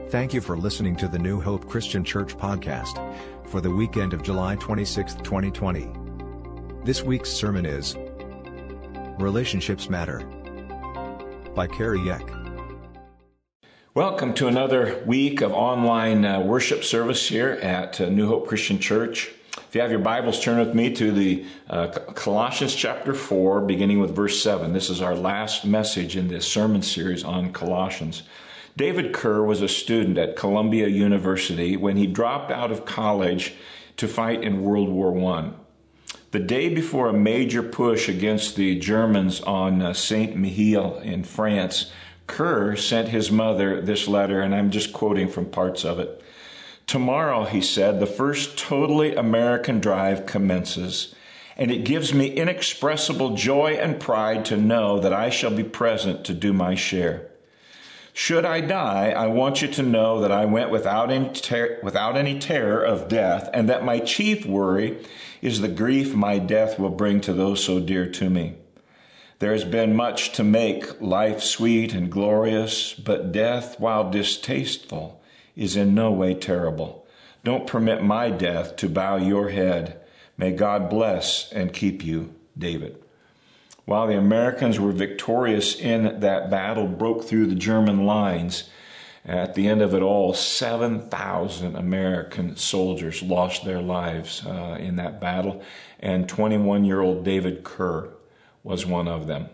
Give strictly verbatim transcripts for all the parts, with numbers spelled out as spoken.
Thank you for listening to the New Hope Christian Church podcast for the weekend of July twenty-sixth, twenty twenty. This week's sermon is Relationships Matter by Carrie Yeck. Welcome to another week of online uh, worship service here at uh, New Hope Christian Church. If you have your Bibles, turn with me to the uh, Colossians chapter four, beginning with verse seven. This is our last message in this sermon series on Colossians. David Kerr was a student at Columbia University when he dropped out of college to fight in World War One. The day before a major push against the Germans on uh, Saint Mihiel in France, Kerr sent his mother this letter, and I'm just quoting from parts of it. "Tomorrow," he said, "the first totally American drive commences, and it gives me inexpressible joy and pride to know that I shall be present to do my share. Should I die, I want you to know that I went without any, ter- without any terror of death, and that my chief worry is the grief my death will bring to those so dear to me. There has been much to make life sweet and glorious, but death, while distasteful, is in no way terrible. Don't permit my death to bow your head. May God bless and keep you, David." While the Americans were victorious in that battle, broke through the German lines, at the end of it all, seven thousand American soldiers lost their lives uh, in that battle, and twenty-one-year-old David Kerr was one of them.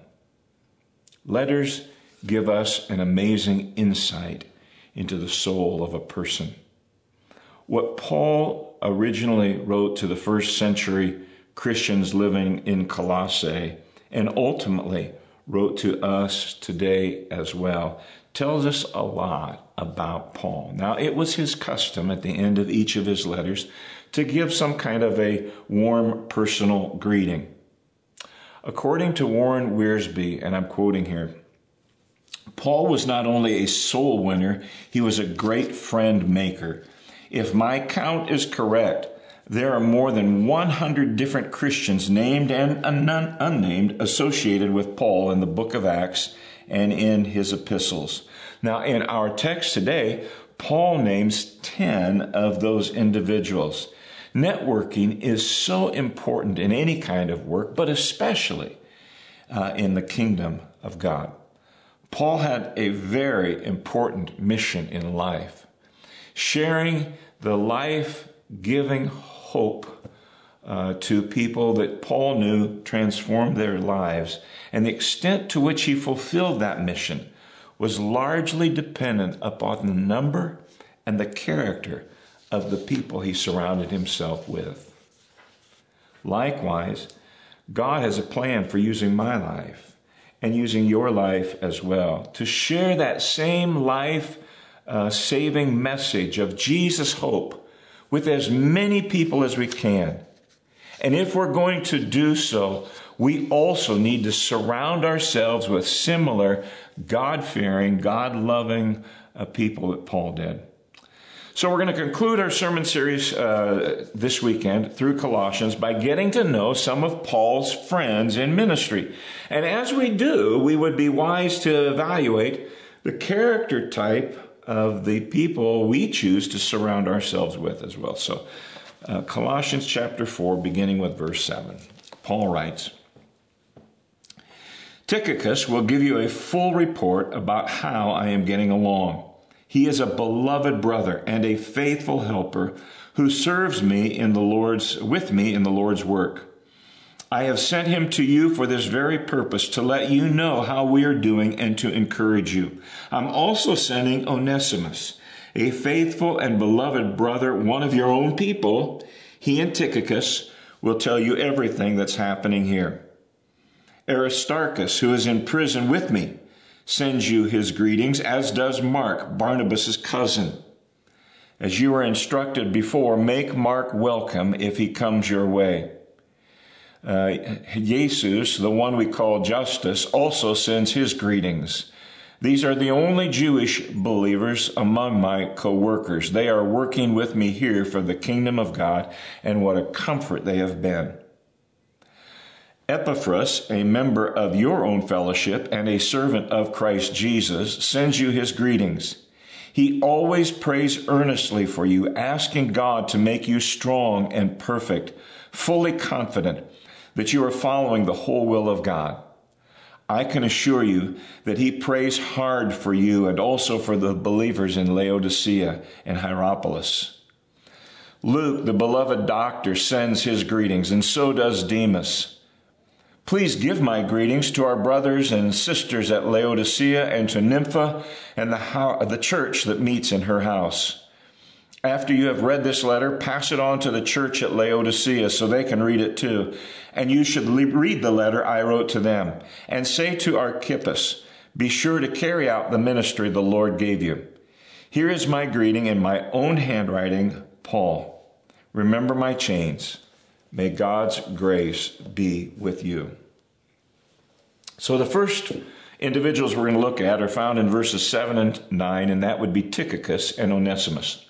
Letters give us an amazing insight into the soul of a person. What Paul originally wrote to the first century Christians living in Colossae, and ultimately wrote to us today as well, tells us a lot about Paul. Now, it was his custom at the end of each of his letters to give some kind of a warm personal greeting. According to Warren Wiersbe, and I'm quoting here, Paul was not only a soul winner, he was a great friend maker. If my count is correct, there are more than one hundred different Christians, named and unnamed, associated with Paul in the book of Acts and in his epistles. Now, in our text today, Paul names ten of those individuals. Networking is so important in any kind of work, but especially uh, in the kingdom of God. Paul had a very important mission in life, sharing the life-giving hope uh, to people that Paul knew transformed their lives. And the extent to which he fulfilled that mission was largely dependent upon the number and the character of the people he surrounded himself with. Likewise, God has a plan for using my life and using your life as well to share that same life-saving uh, message of Jesus' hope with as many people as we can. And if we're going to do so, we also need to surround ourselves with similar God-fearing, God-loving uh, people that Paul did. So we're going to conclude our sermon series uh, this weekend through Colossians by getting to know some of Paul's friends in ministry. And as we do, we would be wise to evaluate the character type of the people we choose to surround ourselves with as well. So uh, Colossians chapter four, beginning with verse seven. Paul writes, "Tychicus will give you a full report about how I am getting along. He is a beloved brother and a faithful helper who serves me in the Lord's with me in the Lord's work. I have sent him to you for this very purpose, to let you know how we are doing and to encourage you. I'm also sending Onesimus, a faithful and beloved brother, one of your own people. He and Tychicus will tell you everything that's happening here. Aristarchus, who is in prison with me, sends you his greetings, as does Mark, Barnabas' cousin. As you were instructed before, make Mark welcome if he comes your way. Uh, Jesus, the one we call Justus, also sends his greetings. These are the only Jewish believers among my co-workers. They are working with me here for the kingdom of God, and what a comfort they have been. Epaphras, a member of your own fellowship and a servant of Christ Jesus, sends you his greetings. He always prays earnestly for you, asking God to make you strong and perfect, fully confident that you are following the whole will of God. I can assure you that he prays hard for you and also for the believers in Laodicea and Hierapolis. Luke, the beloved doctor, sends his greetings, and so does Demas. Please give my greetings to our brothers and sisters at Laodicea and to Nympha and the, ho- the church that meets in her house. After you have read this letter, pass it on to the church at Laodicea so they can read it too. And you should le- read the letter I wrote to them. And say to Archippus, be sure to carry out the ministry the Lord gave you. Here is my greeting in my own handwriting, Paul. Remember my chains. May God's grace be with you. So the first individuals we're going to look at are found in verses seven and nine, and that would be Tychicus and Onesimus.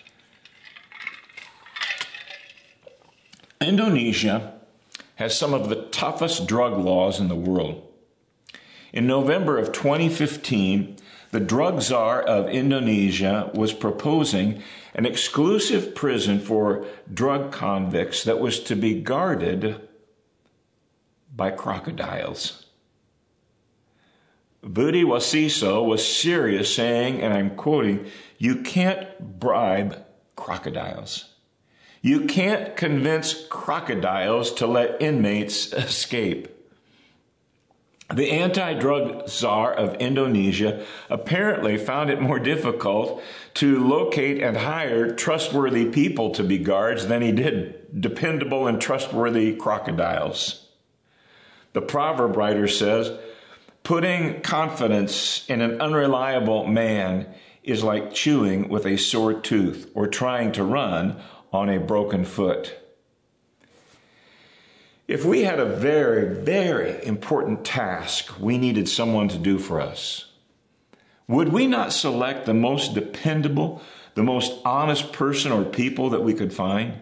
Indonesia has some of the toughest drug laws in the world. In November of twenty fifteen, the drug czar of Indonesia was proposing an exclusive prison for drug convicts that was to be guarded by crocodiles. Budi Wasiso was serious, saying, and I'm quoting, "You can't bribe crocodiles. You can't convince crocodiles to let inmates escape." The anti-drug czar of Indonesia apparently found it more difficult to locate and hire trustworthy people to be guards than he did dependable and trustworthy crocodiles. The proverb writer says, putting confidence in an unreliable man is like chewing with a sore tooth or trying to run on a broken foot. If we had a very, very important task we needed someone to do for us, would we not select the most dependable, the most honest person or people that we could find?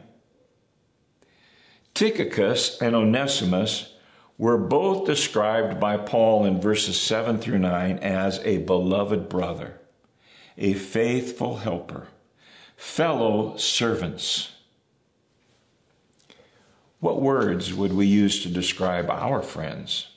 Tychicus and Onesimus were both described by Paul in verses seven through nine as a beloved brother, a faithful helper, fellow servants. What words would we use to describe our friends?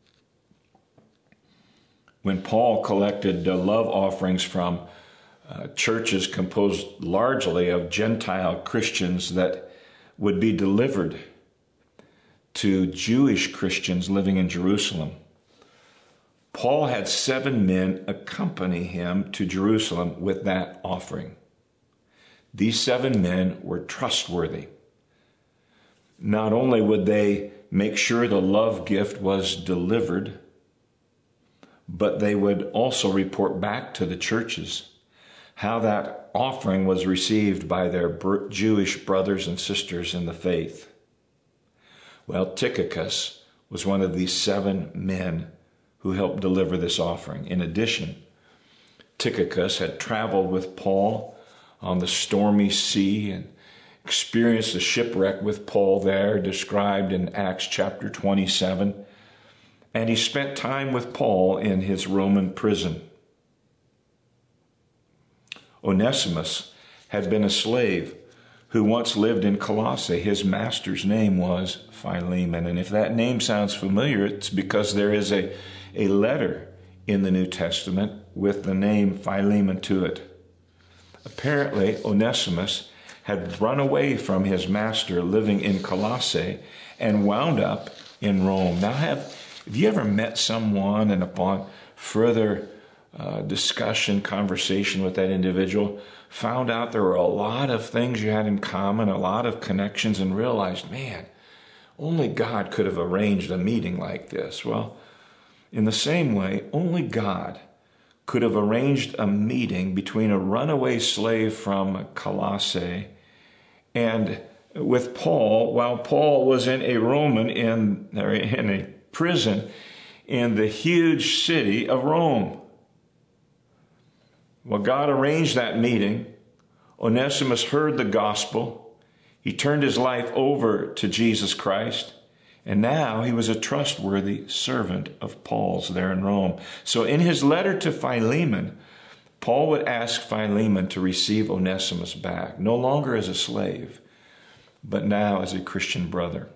When Paul collected uh, love offerings from uh, churches composed largely of Gentile Christians that would be delivered to Jewish Christians living in Jerusalem, Paul had seven men accompany him to Jerusalem with that offering. These seven men were trustworthy. Not only would they make sure the love gift was delivered, but they would also report back to the churches how that offering was received by their Jewish brothers and sisters in the faith. Well, Tychicus was one of these seven men who helped deliver this offering. In addition, Tychicus had traveled with Paul on the stormy sea and experienced a shipwreck with Paul there, described in Acts chapter twenty-seven. And he spent time with Paul in his Roman prison. Onesimus had been a slave who once lived in Colossae. His master's name was Philemon. And if that name sounds familiar, it's because there is a, a letter in the New Testament with the name Philemon to it. Apparently, Onesimus had run away from his master living in Colossae and wound up in Rome. Now, have, have you ever met someone and upon further uh, discussion, conversation with that individual, found out there were a lot of things you had in common, a lot of connections, and realized, man, only God could have arranged a meeting like this? Well, in the same way, only God could have arranged a meeting between a runaway slave from Colossae and with Paul, while Paul was in a Roman in, in a prison in the huge city of Rome. Well, God arranged that meeting. Onesimus heard the gospel. He turned his life over to Jesus Christ. And now he was a trustworthy servant of Paul's there in Rome. So in his letter to Philemon, Paul would ask Philemon to receive Onesimus back, no longer as a slave, but now as a Christian brother.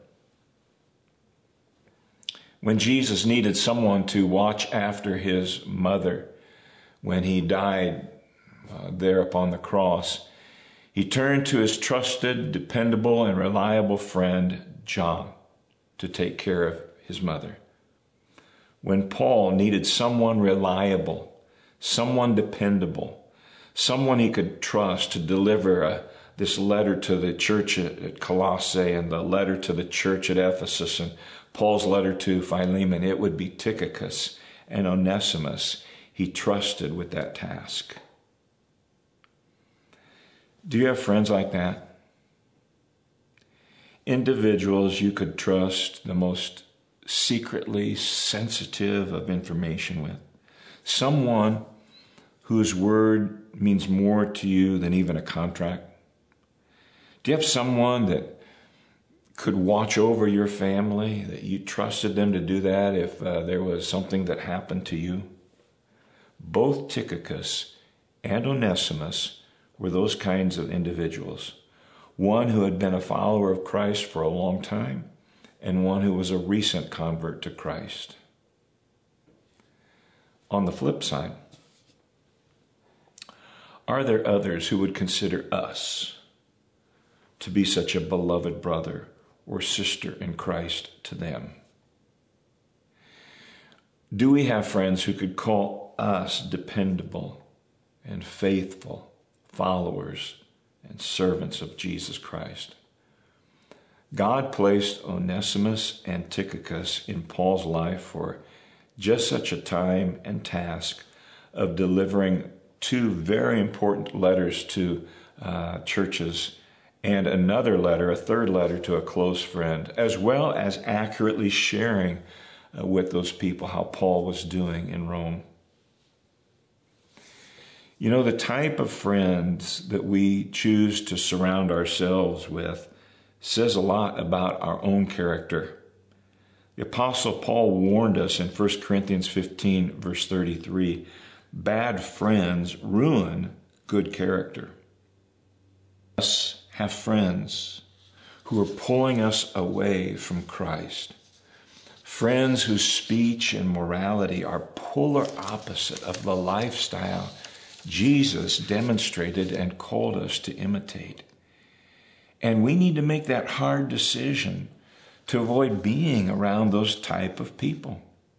When Jesus needed someone to watch after his mother when he died uh, there upon the cross, he turned to his trusted, dependable, and reliable friend, John, to take care of his mother. When Paul needed someone reliable, someone dependable, someone he could trust to deliver a, this letter to the church at, at Colossae and the letter to the church at Ephesus and Paul's letter to Philemon, it would be Tychicus and Onesimus he trusted with that task. Do you have friends like that? Individuals you could trust the most secretly sensitive of information with. Someone whose word means more to you than even a contract. Do you have someone that could watch over your family, that you trusted them to do that if uh, there was something that happened to you? Both Tychicus and Onesimus were those kinds of individuals. One who had been a follower of Christ for a long time, and one who was a recent convert to Christ. On the flip side, are there others who would consider us to be such a beloved brother or sister in Christ to them? Do we have friends who could call us dependable and faithful followers and servants of Jesus Christ? God placed Onesimus and Tychicus in Paul's life for just such a time and task of delivering two very important letters to uh, churches and another letter, a third letter to a close friend, as well as accurately sharing uh, with those people how Paul was doing in Rome. You know, the type of friends that we choose to surround ourselves with says a lot about our own character. The Apostle Paul warned us in First Corinthians fifteen, verse thirty-three, bad friends ruin good character. Us have friends who are pulling us away from Christ. Friends whose speech and morality are polar opposite of the lifestyle Jesus demonstrated and called us to imitate. And we need to make that hard decision to avoid being around those type of people.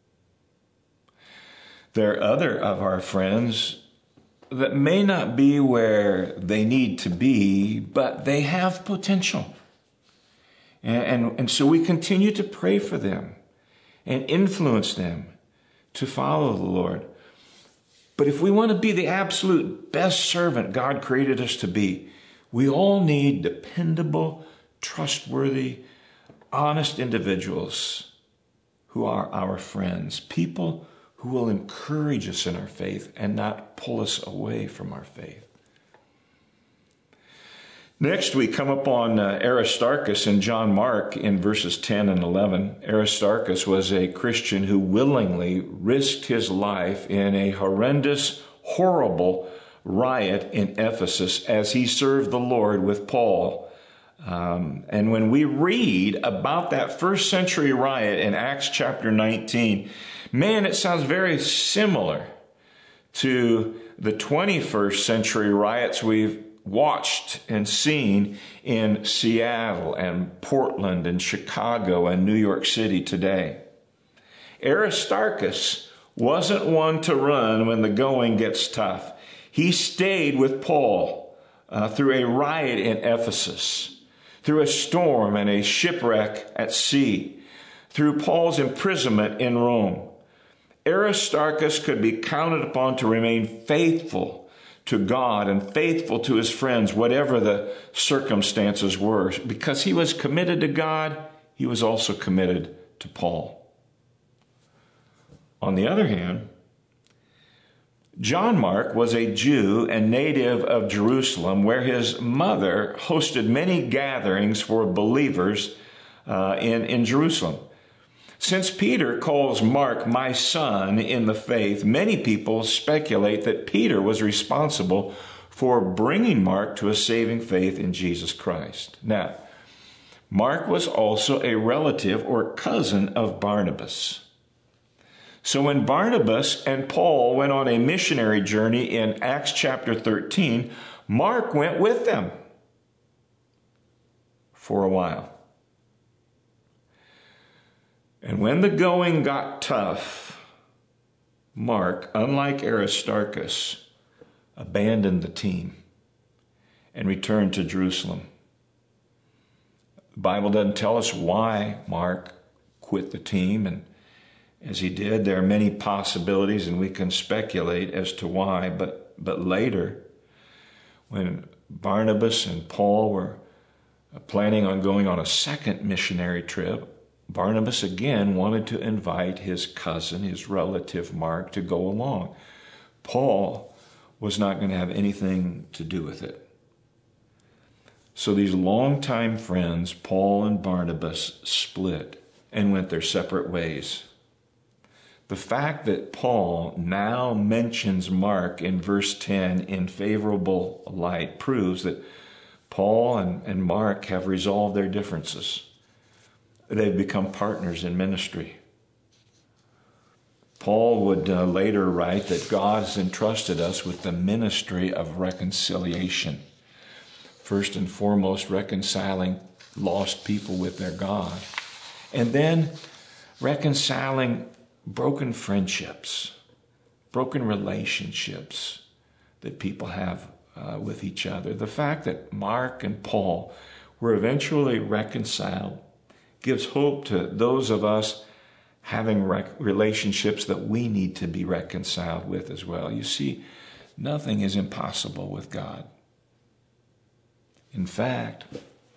There are other of our friends that may not be where they need to be, but they have potential. And, and, and so we continue to pray for them and influence them to follow the Lord. But if we want to be the absolute best servant God created us to be, we all need dependable, trustworthy, honest individuals who are our friends, people who will encourage us in our faith and not pull us away from our faith. Next, we come upon uh, Aristarchus and John Mark in verses ten and eleven. Aristarchus was a Christian who willingly risked his life in a horrendous, horrible riot in Ephesus as he served the Lord with Paul. Um, and when we read about that first century riot in Acts chapter nineteen, man, it sounds very similar to the twenty-first century riots we've watched and seen in Seattle and Portland and Chicago and New York City today. Aristarchus wasn't one to run when the going gets tough. He stayed with Paul uh, through a riot in Ephesus, through a storm and a shipwreck at sea, through Paul's imprisonment in Rome. Aristarchus could be counted upon to remain faithful to God and faithful to his friends, whatever the circumstances were. Because he was committed to God, he was also committed to Paul. On the other hand, John Mark was a Jew and native of Jerusalem, where his mother hosted many gatherings for believers uh, in, in Jerusalem. Since Peter calls Mark my son in the faith, many people speculate that Peter was responsible for bringing Mark to a saving faith in Jesus Christ. Now, Mark was also a relative or cousin of Barnabas. So when Barnabas and Paul went on a missionary journey in Acts chapter thirteen, Mark went with them for a while. And when the going got tough, Mark, unlike Aristarchus, abandoned the team and returned to Jerusalem. The Bible doesn't tell us why Mark quit the team, and as he did, there are many possibilities, and we can speculate as to why. But, but later, when Barnabas and Paul were planning on going on a second missionary trip, Barnabas again wanted to invite his cousin, his relative Mark, to go along. Paul was not going to have anything to do with it. So these longtime friends, Paul and Barnabas, split and went their separate ways. The fact that Paul now mentions Mark in verse ten in favorable light proves that Paul and, and Mark have resolved their differences. They've become partners in ministry. Paul would uh, later write that God has entrusted us with the ministry of reconciliation. First and foremost, reconciling lost people with their God. And then reconciling broken friendships, broken relationships that people have uh, with each other. The fact that Mark and Paul were eventually reconciled gives hope to those of us having rec- relationships that we need to be reconciled with as well. You see, nothing is impossible with God. In fact,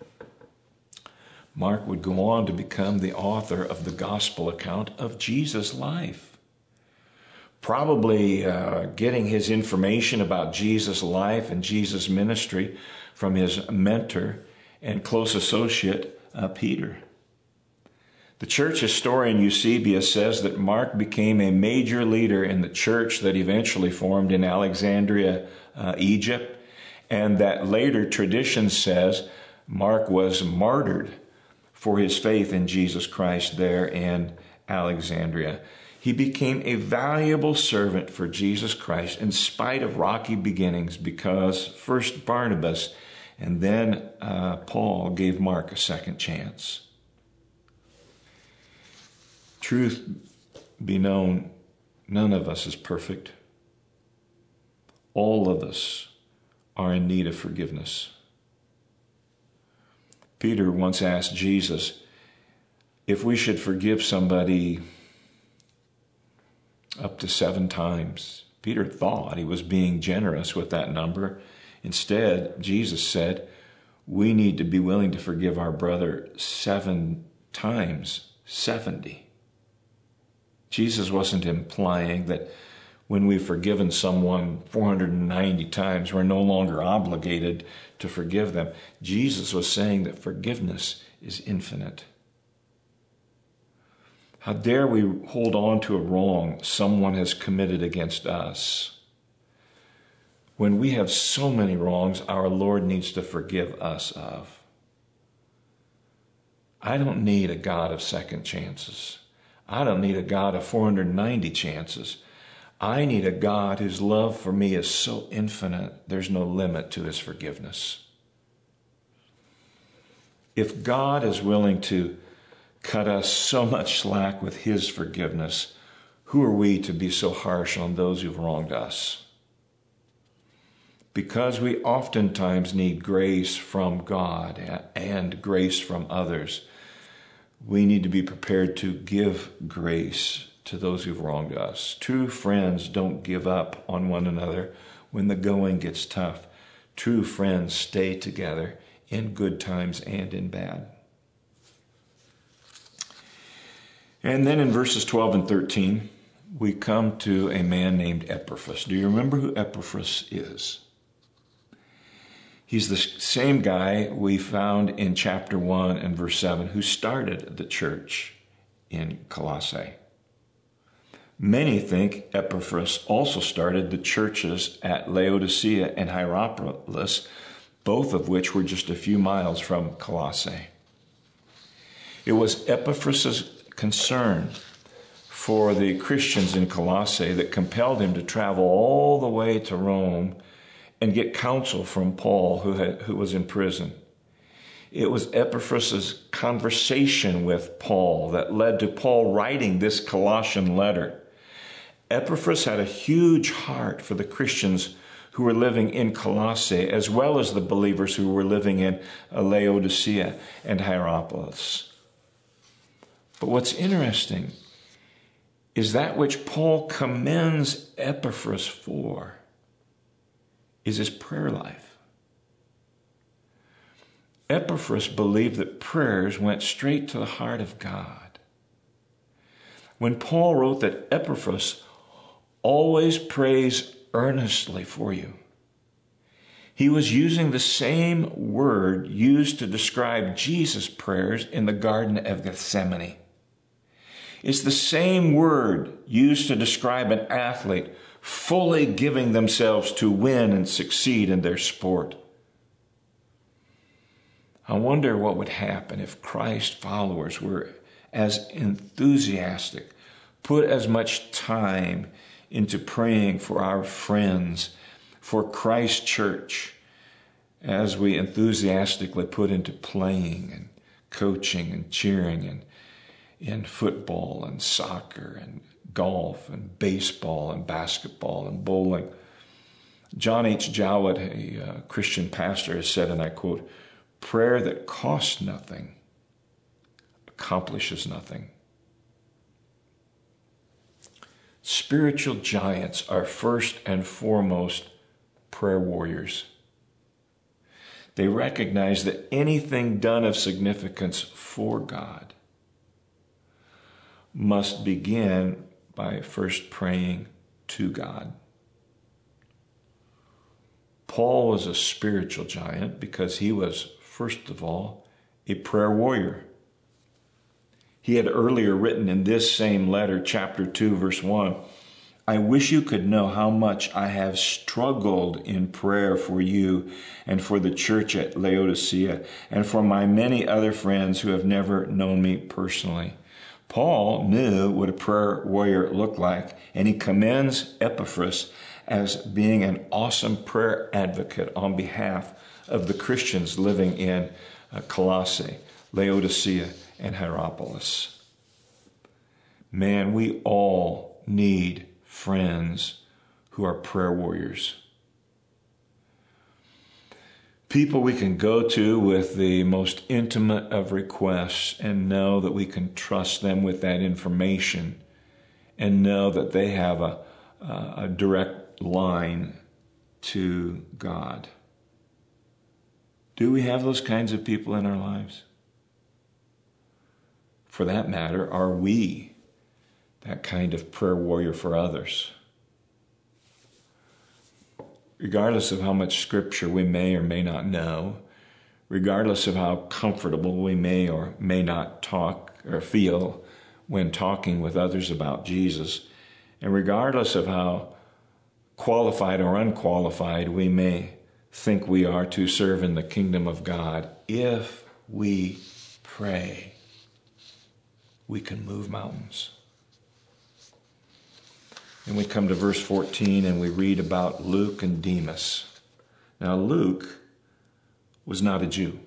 Mark would go on to become the author of the gospel account of Jesus' life. Probably uh, getting his information about Jesus' life and Jesus' ministry from his mentor and close associate, uh, Peter. The church historian Eusebius says that Mark became a major leader in the church that eventually formed in Alexandria, uh, Egypt, and that later tradition says Mark was martyred for his faith in Jesus Christ there in Alexandria. He became a valuable servant for Jesus Christ in spite of rocky beginnings, because first Barnabas and then uh, Paul gave Mark a second chance. Truth be known, none of us is perfect. All of us are in need of forgiveness. Peter once asked Jesus if we should forgive somebody up to seven times. Peter thought he was being generous with that number. Instead, Jesus said, we need to be willing to forgive our brother seven times seventy. Jesus wasn't implying that when we've forgiven someone four hundred ninety times, we're no longer obligated to forgive them. Jesus was saying that forgiveness is infinite. How dare we hold on to a wrong someone has committed against us? When we have so many wrongs our Lord needs to forgive us of. I don't need a God of second chances. I don't need a God of four hundred ninety chances. I need a God whose love for me is so infinite, there's no limit to his forgiveness. If God is willing to cut us so much slack with his forgiveness, who are we to be so harsh on those who've wronged us? Because we oftentimes need grace from God and grace from others, we need to be prepared to give grace to those who've wronged us. True friends don't give up on one another when the going gets tough. True friends stay together in good times and in bad. And then in verses twelve and thirteen, we come to a man named Epaphras. Do you remember who Epaphras is? He's the same guy we found in chapter one and verse seven who started the church in Colossae. Many think Epaphras also started the churches at Laodicea and Hierapolis, both of which were just a few miles from Colossae. It was Epaphras' concern for the Christians in Colossae that compelled him to travel all the way to Rome and get counsel from Paul, who, had, who was in prison. It was Epaphras' conversation with Paul that led to Paul writing this Colossian letter. Epaphras had a huge heart for the Christians who were living in Colossae, as well as the believers who were living in Laodicea and Hierapolis. But what's interesting is that which Paul commends Epaphras for is his prayer life. Epaphras believed that prayers went straight to the heart of God. When Paul wrote that Epaphras always prays earnestly for you, he was using the same word used to describe Jesus' prayers in the Garden of Gethsemane. It's the same word used to describe an athlete fully giving themselves to win and succeed in their sport. I wonder what would happen if Christ followers were as enthusiastic, put as much time into praying for our friends, for Christ Church, as we enthusiastically put into playing and coaching and cheering and in football and soccer and golf and baseball and basketball and bowling. John H. Jowett, a uh, Christian pastor, has said, and I quote, "Prayer that costs nothing accomplishes nothing." Spiritual giants are first and foremost prayer warriors. They recognize that anything done of significance for God must begin by first praying to God. Paul was a spiritual giant because he was, first of all, a prayer warrior. He had earlier written in this same letter, chapter two, verse one, "I wish you could know how much I have struggled in prayer for you and for the church at Laodicea and for my many other friends who have never known me personally." Paul knew what a prayer warrior looked like, and he commends Epaphras as being an awesome prayer advocate on behalf of the Christians living in uh, Colossae, Laodicea, and Hierapolis. Man, we all need friends who are prayer warriors. People we can go to with the most intimate of requests and know that we can trust them with that information and know that they have a, a direct line to God. Do we have those kinds of people in our lives? For that matter, are we that kind of prayer warrior for others? Regardless of how much scripture we may or may not know, regardless of how comfortable we may or may not talk or feel when talking with others about Jesus, and regardless of how qualified or unqualified we may think we are to serve in the kingdom of God, if we pray, we can move mountains. And we come to verse fourteen and we read about Luke and Demas. Now, Luke was not a Jew.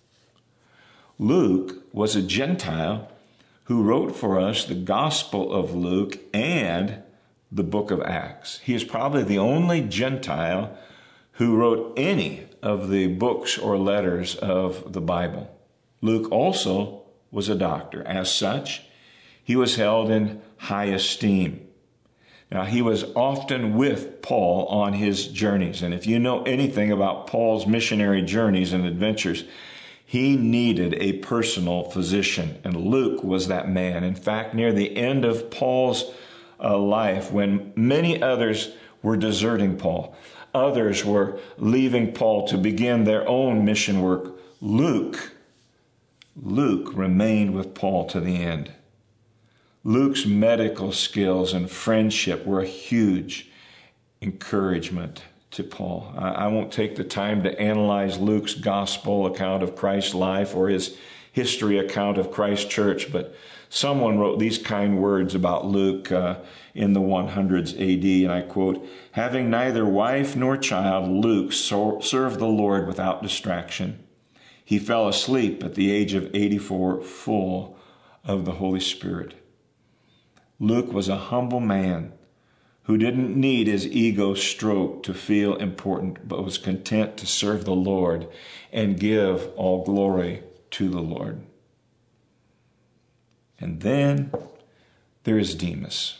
Luke was a Gentile who wrote for us the Gospel of Luke and the book of Acts. He is probably the only Gentile who wrote any of the books or letters of the Bible. Luke also was a doctor. As such, he was held in high esteem. Now, he was often with Paul on his journeys. And if you know anything about Paul's missionary journeys and adventures, he needed a personal physician. And Luke was that man. In fact, near the end of Paul's uh, life, when many others were deserting Paul, others were leaving Paul to begin their own mission work, Luke, Luke remained with Paul to the end. Luke's medical skills and friendship were a huge encouragement to Paul. I, I won't take the time to analyze Luke's gospel account of Christ's life or his history account of Christ's church, but someone wrote these kind words about Luke uh, in the one hundreds A D, and I quote, "Having neither wife nor child, Luke so- served the Lord without distraction. He fell asleep at the age of eighty-four, full of the Holy Spirit." Luke was a humble man who didn't need his ego stroked to feel important, but was content to serve the Lord and give all glory to the Lord. And then there is Demas.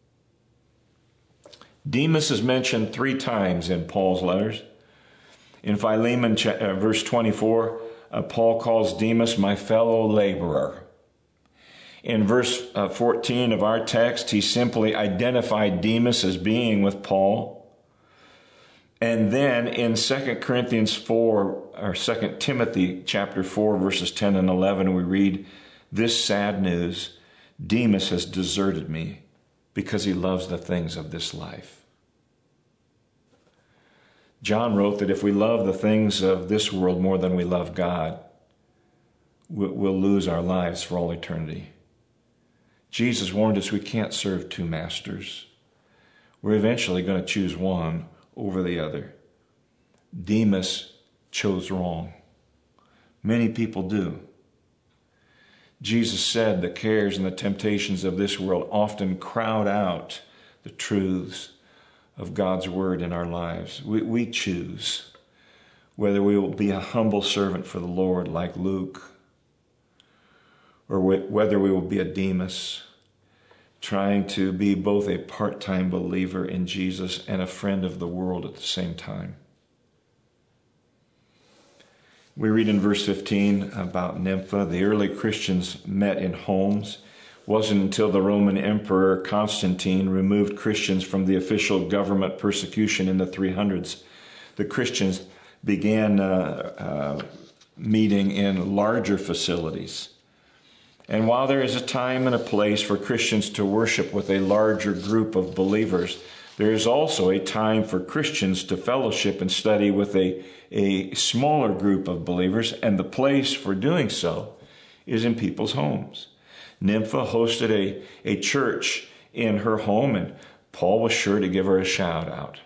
Demas is mentioned three times in Paul's letters. In Philemon, uh, verse twenty-four, uh, Paul calls Demas my fellow laborer. In verse uh, fourteen of our text, he simply identified Demas as being with Paul. And then in Second Corinthians four, or Second Timothy chapter four, verses ten and eleven, we read this sad news: Demas has deserted me because he loves the things of this life. John wrote that if we love the things of this world more than we love God, we'll lose our lives for all eternity. Jesus warned us we can't serve two masters. We're eventually going to choose one over the other. Demas chose wrong. Many people do. Jesus said the cares and the temptations of this world often crowd out the truths of God's word in our lives. We, we choose whether we will be a humble servant for the Lord like Luke, or whether we will be a Demas, trying to be both a part-time believer in Jesus and a friend of the world at the same time. We read in verse fifteen about Nympha. The early Christians met in homes. It wasn't until the Roman Emperor Constantine removed Christians from the official government persecution in the three hundreds. The Christians began uh, uh, meeting in larger facilities. And while there is a time and a place for Christians to worship with a larger group of believers, there is also a time for Christians to fellowship and study with a, a smaller group of believers, and the place for doing so is in people's homes. Nympha hosted a, a church in her home, and Paul was sure to give her a shout out.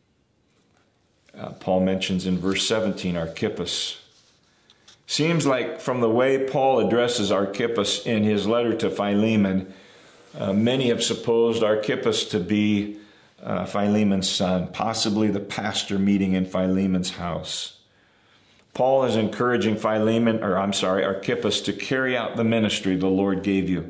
Uh, Paul mentions in verse seventeen Archippus. Seems like from the way Paul addresses Archippus in his letter to Philemon, uh, many have supposed Archippus to be uh, Philemon's son, possibly the pastor meeting in Philemon's house. Paul is encouraging Philemon, or I'm sorry, Archippus, to carry out the ministry the Lord gave you.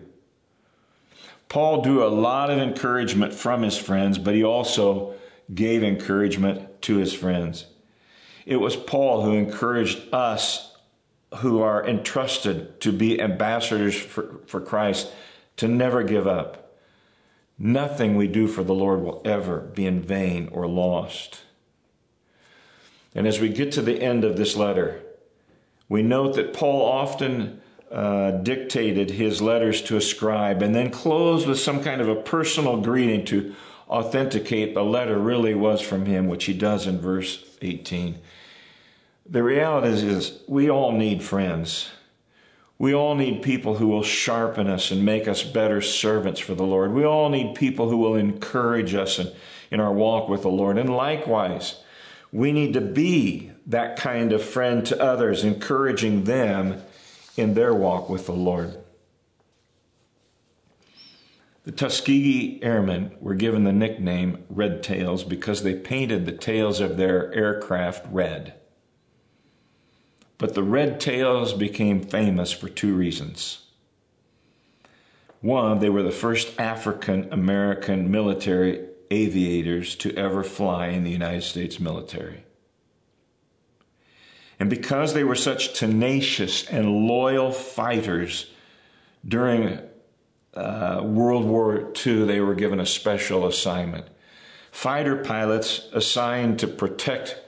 Paul drew a lot of encouragement from his friends, but he also gave encouragement to his friends. It was Paul who encouraged us who are entrusted to be ambassadors for, for Christ to never give up. Nothing we do for the Lord will ever be in vain or lost. And as we get to the end of this letter, we note that Paul often uh, dictated his letters to a scribe and then closed with some kind of a personal greeting to authenticate the letter really was from him, which he does in verse eighteen. The reality is, is we all need friends. We all need people who will sharpen us and make us better servants for the Lord. We all need people who will encourage us in, in our walk with the Lord. And likewise, we need to be that kind of friend to others, encouraging them in their walk with the Lord. The Tuskegee Airmen were given the nickname Red Tails because they painted the tails of their aircraft red. But the Red Tails became famous for two reasons. One, they were the first African-American military aviators to ever fly in the United States military. And because they were such tenacious and loyal fighters during uh, World War Two, they were given a special assignment. Fighter pilots assigned to protect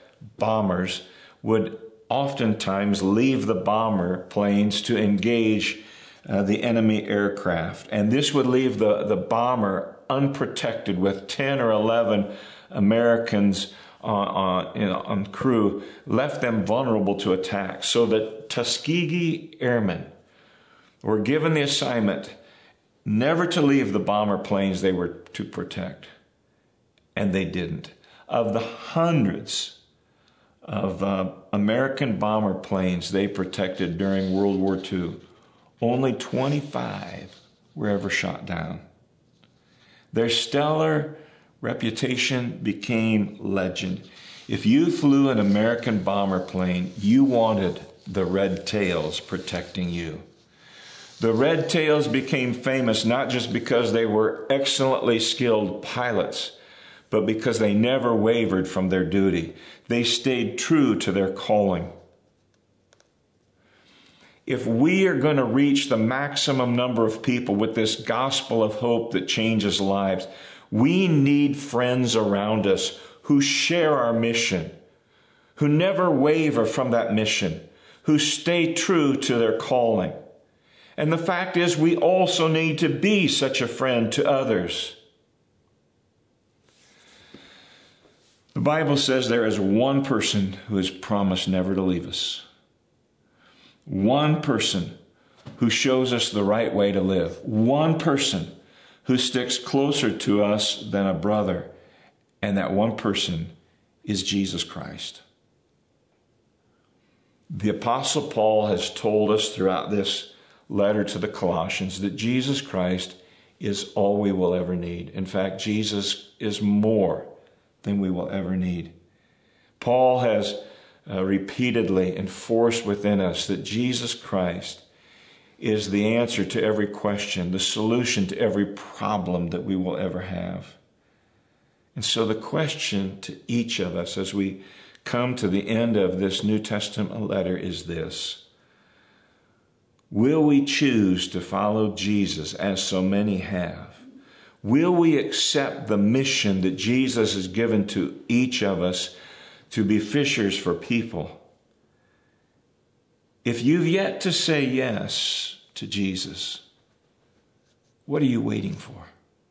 bombers would oftentimes leave the bomber planes to engage uh, the enemy aircraft. And this would leave the, the bomber unprotected with ten or eleven Americans on, on, you know, on crew, left them vulnerable to attack. So the Tuskegee Airmen were given the assignment never to leave the bomber planes they were to protect. And they didn't. Of the hundreds of uh, American bomber planes they protected during World War Two, only twenty-five were ever shot down. Their stellar reputation became legend. If you flew an American bomber plane, you wanted the Red Tails protecting you. The Red Tails became famous not just because they were excellently skilled pilots, but because they never wavered from their duty. They stayed true to their calling. If we are going to reach the maximum number of people with this gospel of hope that changes lives, we need friends around us who share our mission, who never waver from that mission, who stay true to their calling. And the fact is, we also need to be such a friend to others. The Bible says there is one person who has promised never to leave us. One person who shows us the right way to live. One person who sticks closer to us than a brother. And that one person is Jesus Christ. The Apostle Paul has told us throughout this letter to the Colossians that Jesus Christ is all we will ever need. In fact, Jesus is more than we will ever need. Paul has uh, repeatedly enforced within us that Jesus Christ is the answer to every question, the solution to every problem that we will ever have. And so the question to each of us as we come to the end of this New Testament letter is this: will we choose to follow Jesus as so many have? Will we accept the mission that Jesus has given to each of us to be fishers for people? If you've yet to say yes to Jesus, what are you waiting for?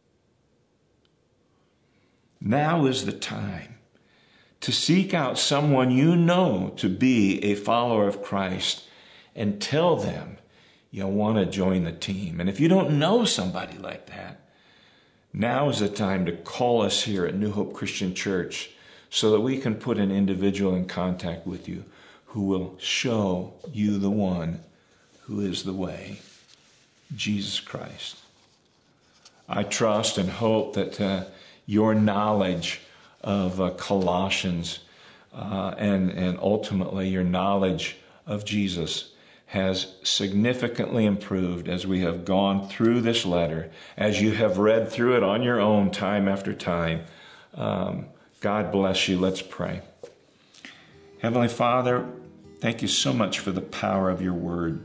Now is the time to seek out someone you know to be a follower of Christ and tell them you want to join the team. And if you don't know somebody like that, now is the time to call us here at New Hope Christian Church so that we can put an individual in contact with you who will show you the one who is the way, Jesus Christ. I trust and hope that uh, your knowledge of uh, Colossians uh, and, and ultimately your knowledge of Jesus has significantly improved as we have gone through this letter, as you have read through it on your own time after time. Um, God bless you. Let's pray. Heavenly Father, thank you so much for the power of your word.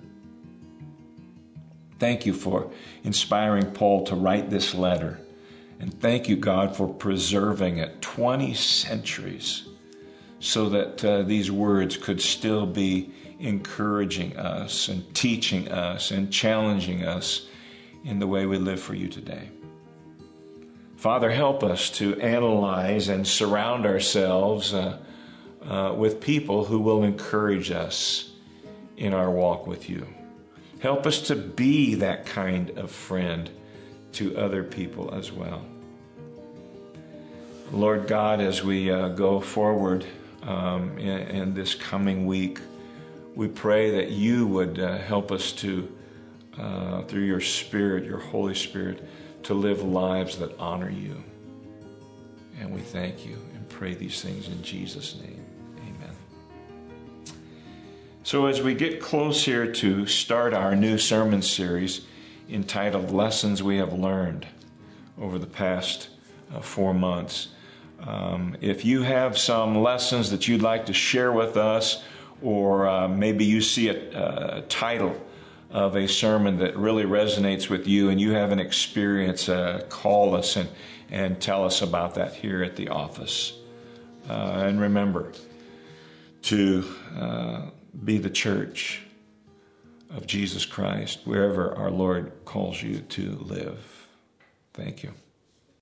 Thank you for inspiring Paul to write this letter. And thank you, God, for preserving it twenty centuries so that uh, these words could still be encouraging us and teaching us and challenging us in the way we live for you today. Father, help us to analyze and surround ourselves uh, uh, with people who will encourage us in our walk with you. Help us to be that kind of friend to other people as well. Lord God, as we uh, go forward um, in, in this coming week, we pray that you would uh, help us to, uh, through your Spirit, your Holy Spirit, to live lives that honor you. And we thank you and pray these things in Jesus' name. Amen. So as we get close here to start our new sermon series entitled Lessons We Have Learned over the past uh, four months, um, if you have some lessons that you'd like to share with us, or uh, maybe you see a, a title of a sermon that really resonates with you and you have an experience, uh, call us and, and tell us about that here at the office. Uh, and remember to uh, be the church of Jesus Christ wherever our Lord calls you to live. Thank you.